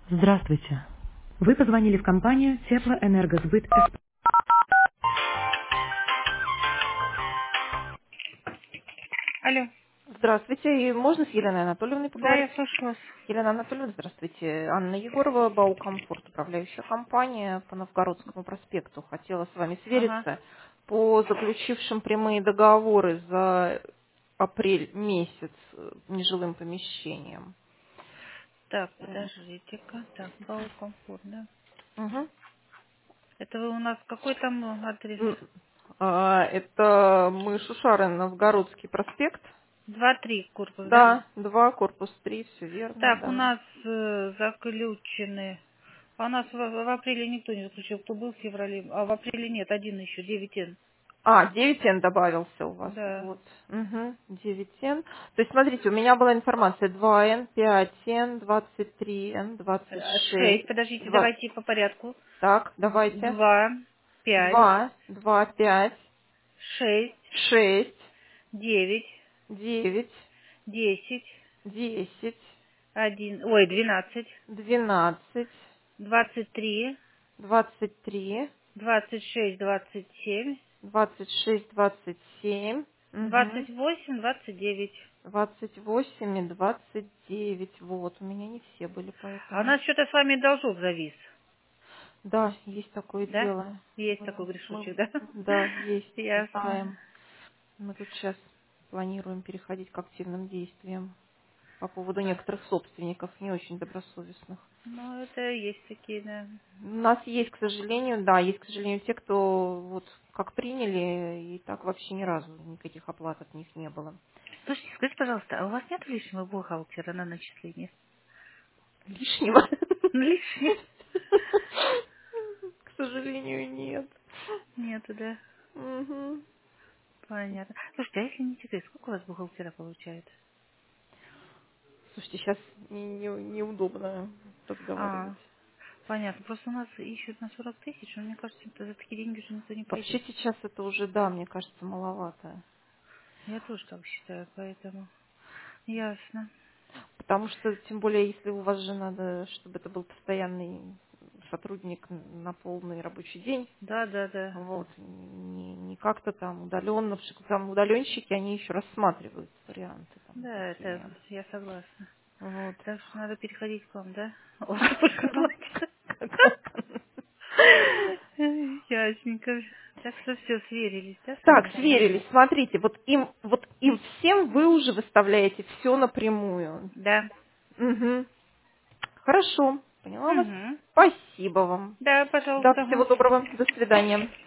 Здравствуйте. Вы позвонили в компанию Теплоэнергосбыт СП. Алло, Здравствуйте. И можно с Еленой Анатольевной да, поговорить? я слышу вас. Елена Анатольевна, здравствуйте. Анна Егорова, Баукомфорт, управляющая компания по Новгородскому проспекту. Хотела с вами Ага. свериться по заключившим прямые договоры за апрель месяц нежилым помещением. Так, подождите-ка. Так, Бау комфорт, да? Мгм. Это вы у нас какой там адрес? Это мы Шушары, Новгородский проспект. 2-3 корпус, да? Да, 2, корпус 3, все верно, Так, у да. нас заключены. А у нас в апреле никто не заключил. Кто был в феврале? А в апреле нет, один еще, 9Н. 9Н добавился у вас. Да. Вот. Угу. 9Н. То есть, смотрите, у меня была информация 2Н, 5Н, 23Н, 6, 26. подождите, давайте по порядку. Так, давайте. 2, 5, 2, 5, 6, 6, 9, 9, 10, 10, 1, ой, 12, 12, 23, 23, 26, 27, 26, 27. Угу. 28, 29. 28 и 29. Вот, у меня не все были, А у поэтому. нас что-то с вами должок завис, Да, есть такое да? дело. Есть Мы, такой мы- грешочек, да? да, есть, Ясно. знаем. Мы тут сейчас планируем переходить к активным действиям по поводу А, некоторых собственников, не очень добросовестных. ну, это есть такие, да. У нас есть, к сожалению, да, есть, к сожалению, те, кто вот как приняли, и так вообще ни разу никаких оплат от них не было. Слушайте, скажите, пожалуйста, а у вас нет лишнего бухгалтера на начисление? Лишнего. Лишнего? К сожалению, нет. Нету, да. Мгм. Понятно. Слушайте, а если не секрет, сколько у вас бухгалтера получает? Слушайте, сейчас неудобно А, разговаривать. понятно. Просто у нас ищут на 40 тысяч, но мне кажется, за такие деньги уже никто не Вообще пойдет. сейчас это уже, да, мне кажется, маловато. Я тоже так считаю, поэтому. Ясно. Потому что, тем более, если у вас же надо, чтобы это был постоянный сотрудник на полный рабочий день, Да, да, да. вот, не как-то там удаленно, потому что там удаленщики, они еще рассматривают варианты там Да, это такие. я согласна. Вот. Так что надо переходить к вам, да? У вас сколько платят? Ясненько. Так что все, сверились, да, с Так, вами все? сверились. Смотрите, вот им всем вы уже выставляете все напрямую. Да. Мгм. Хорошо, поняла вас. Угу. Спасибо вам. Да, Да, пожалуйста. всего Ага. доброго. До свидания.